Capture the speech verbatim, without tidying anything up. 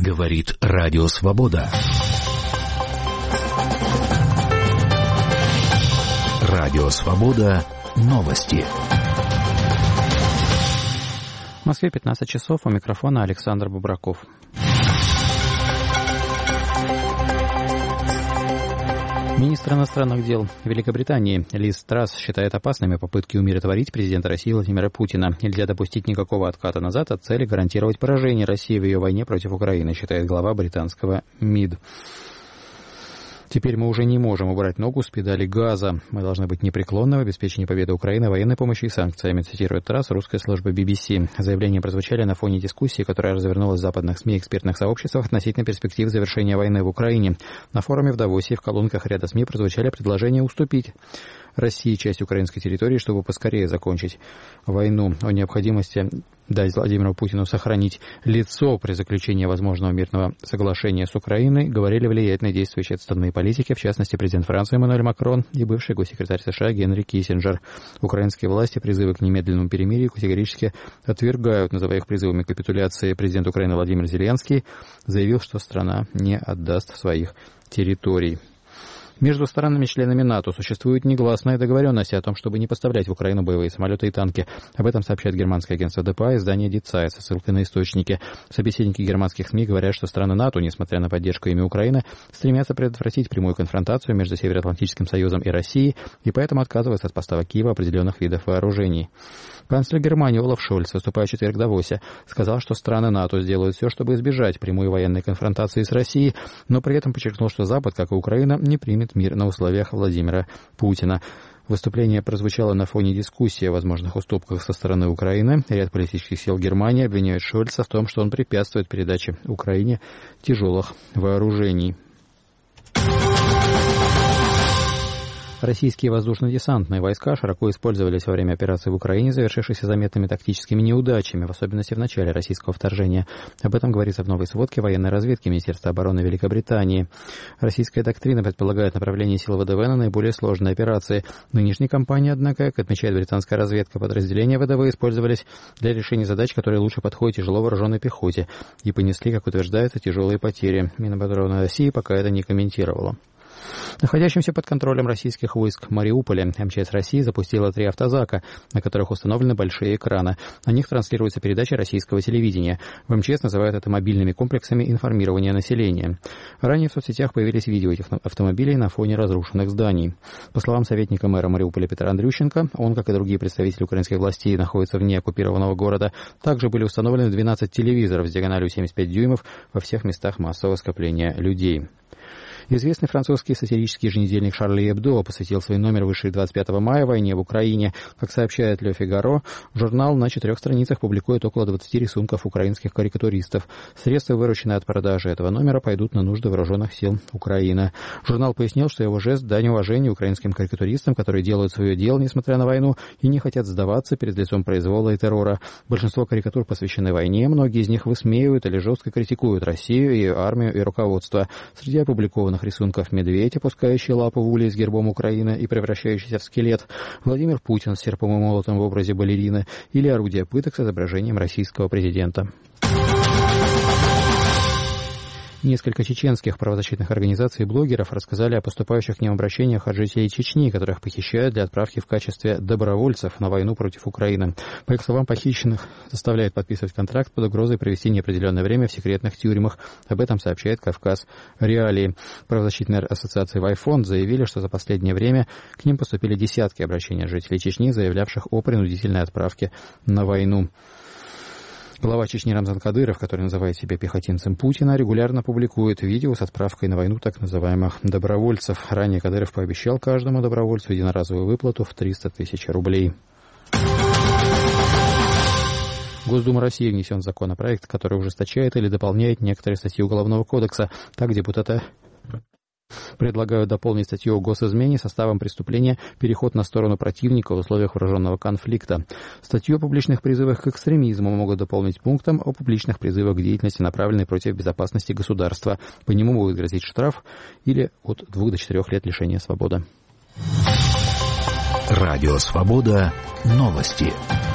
Говорит Радио Свобода. Радио Свобода. Новости. В Москве пятнадцать часов. У микрофона Александр Бубраков. Министр иностранных дел Великобритании Лиз Трасс считает опасными попытки умиротворить президента России Владимира Путина. Нельзя допустить никакого отката назад от цели гарантировать поражение России в ее войне против Украины, считает глава британского МИД. Теперь мы уже не можем убрать ногу с педали газа. Мы должны быть непреклонны в обеспечении победы Украины военной помощью и санкциями, цитирует Трасс русская служба би би си. Заявления прозвучали на фоне дискуссии, которая развернулась в западных СМИ и экспертных сообществах относительно перспектив завершения войны в Украине. На форуме в Давосе и в колонках ряда СМИ прозвучали предложения уступить России часть украинской территории, чтобы поскорее закончить войну. О необходимости дать Владимиру Путину сохранить лицо при заключении возможного мирного соглашения с Украиной говорили влиятельные действующие отставные политики, в частности президент Франции Эммануэль Макрон и бывший госсекретарь США Генри Киссинджер. Украинские власти призывы к немедленному перемирию категорически отвергают, называя их призывами к капитуляции. Президент Украины Владимир Зеленский заявил, что страна не отдаст своих территорий. Между странами-членами НАТО существует негласная договоренность о том, чтобы не поставлять в Украину боевые самолеты и танки. Об этом сообщает германское агентство ДПА и издание Die Zeit со ссылкой на источники. Собеседники германских СМИ говорят, что страны НАТО, несмотря на поддержку ими Украины, стремятся предотвратить прямую конфронтацию между Североатлантическим Союзом и Россией, и поэтому отказываются от поставок Киева определенных видов вооружений. Канцлер Германии Олаф Шольц, выступая в четверг в Давосе, сказал, что страны НАТО сделают все, чтобы избежать прямой военной конфронтации с Россией, но при этом подчеркнул, что Запад, как и Украина, не примет мир на условиях Владимира Путина. Выступление прозвучало на фоне дискуссии о возможных уступках со стороны Украины. Ряд политических сил Германии обвиняют Шольца в том, что он препятствует передаче Украине тяжелых вооружений. Российские воздушно-десантные войска широко использовались во время операции в Украине, завершившейся заметными тактическими неудачами, в особенности в начале российского вторжения. Об этом говорится в новой сводке военной разведки Министерства обороны Великобритании. Российская доктрина предполагает направление сил ВДВ на наиболее сложные операции. В нынешней кампании, однако, как отмечает британская разведка, подразделения ВДВ использовались для решения задач, которые лучше подходят тяжело вооруженной пехоте, и понесли, как утверждается, тяжелые потери. Минобороны России пока это не комментировало. Находящимся под контролем российских войск Мариуполя МЧС России запустила три автозака, на которых установлены большие экраны. На них транслируются передачи российского телевидения. В МЧС называют это мобильными комплексами информирования населения. Ранее в соцсетях появились видео этих автомобилей на фоне разрушенных зданий. По словам советника мэра Мариуполя Петра Андрющенко, он, как и другие представители украинских властей, находится вне оккупированного города. Также были установлены двенадцать телевизоров с диагональю семьдесят пять дюймов во всех местах массового скопления людей. Известный французский сатирический еженедельник «Шарли Эбдо» посвятил свой номер, вышедший двадцать пятого мая, войне в Украине. Как сообщает «Ле Фигаро», журнал на четырех страницах публикует около двадцати рисунков украинских карикатуристов. Средства, вырученные от продажи этого номера, пойдут на нужды вооруженных сил Украины. Журнал пояснил, что его жест — дань уважения украинским карикатуристам, которые делают свое дело, несмотря на войну, и не хотят сдаваться перед лицом произвола и террора. Большинство карикатур посвящены войне, многие из них высмеивают или жестко критикуют Россию, ее армию и руководство. Среди опубликованных рисунков медведь, опускающий лапу в улей с гербом Украины и превращающийся в скелет, Владимир Путин с серпом и молотом в образе балерины или орудие пыток с изображением российского президента. Несколько чеченских правозащитных организаций и блогеров рассказали о поступающих к ним обращениях от жителей Чечни, которых похищают для отправки в качестве добровольцев на войну против Украины. По их словам, похищенных заставляют подписывать контракт под угрозой провести неопределенное время в секретных тюрьмах. Об этом сообщает Кавказ Реалии. Правозащитные ассоциации «Вайфонд» заявили, что за последнее время к ним поступили десятки обращений от жителей Чечни, заявлявших о принудительной отправке на войну. Глава Чечни Рамзан Кадыров, который называет себя пехотинцем Путина, регулярно публикует видео с отправкой на войну так называемых добровольцев. Ранее Кадыров пообещал каждому добровольцу единоразовую выплату в триста тысяч рублей. В Госдуму России внесен законопроект, который ужесточает или дополняет некоторые статьи Уголовного кодекса. Так депутаты предлагают дополнить статью о госизмене составом преступления «Переход на сторону противника в условиях вооруженного конфликта». Статью о публичных призывах к экстремизму могут дополнить пунктом о публичных призывах к деятельности, направленной против безопасности государства. По нему будет грозить штраф или от двух до четырех лет лишения свободы. Радио «Свобода». Новости.